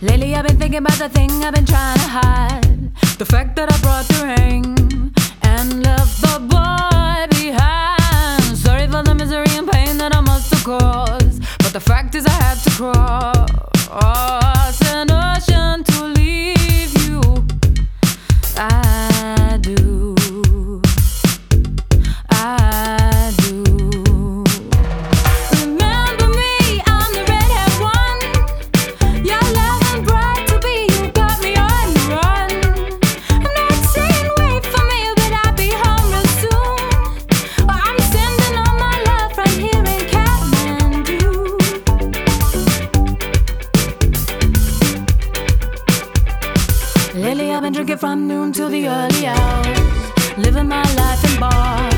Lately I've been thinking about the thing I've been trying to hide, the fact that I brought the ring and left the boy behind. Sorry for the misery and pain that I must have caused, but the fact is I had to cross an ocean to leave you. I do, I do. Remember me, I'm the redhead one. Your love and bright to be, you got me on the run. I'm not saying wait for me, but I'll be home real soon. Well, I'm sending all my love right here in Kathmandu. Lately I've been drinking from noon till the early hours, living my life in bars.